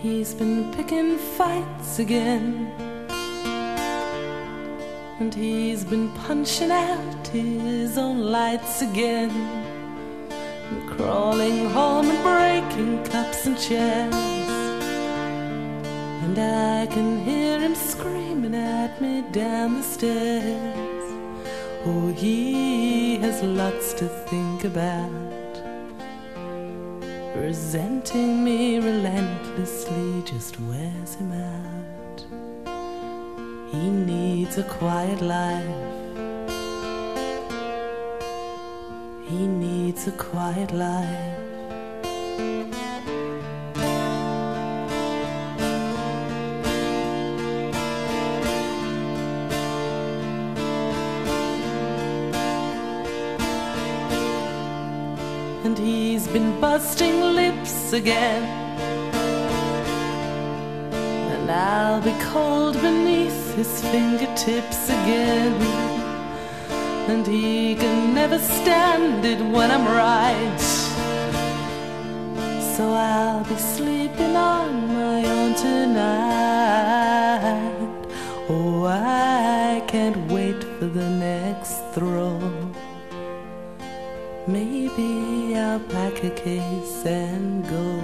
He's been picking fights again, and he's been punching out his own lights again, and crawling home and breaking cups and chairs. And I can hear him screaming at me down the stairs. Oh, he has lots to think about, resenting me relentlessly just wears him out. He needs a quiet life. He needs a quiet life. And he's been busting lips again, and I'll be cold beneath his fingertips again. And he can never stand it when I'm right, so I'll be sleeping on my own tonight. Oh, I can't wait for the next throw. Maybe I'll pack a case and go.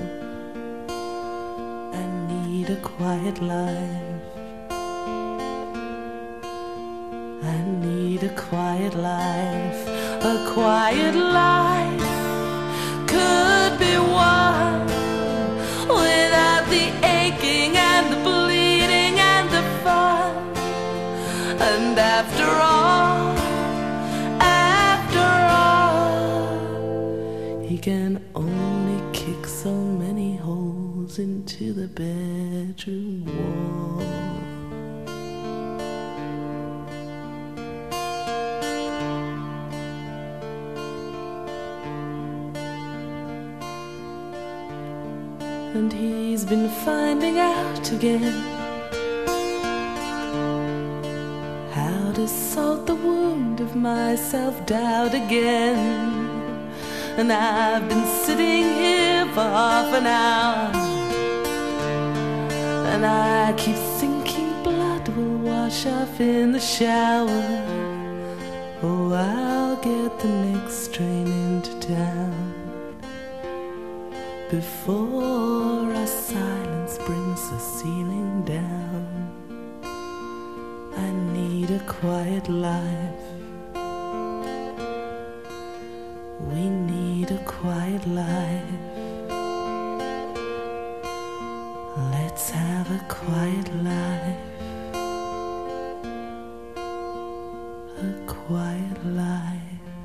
I need a quiet life. I need a quiet life. A quiet life could be won without the aching and the bleeding and the fun. And after all, he can only kick so many holes into the bedroom wall. And he's been finding out again how to salt the wound of my self-doubt again. And I've been sitting here for half an hour, and I keep thinking blood will wash off in the shower. Oh, I'll get the next train into town before our silence brings the ceiling down. I need a quiet life. We need a quiet life. Let's have a quiet life. A quiet life.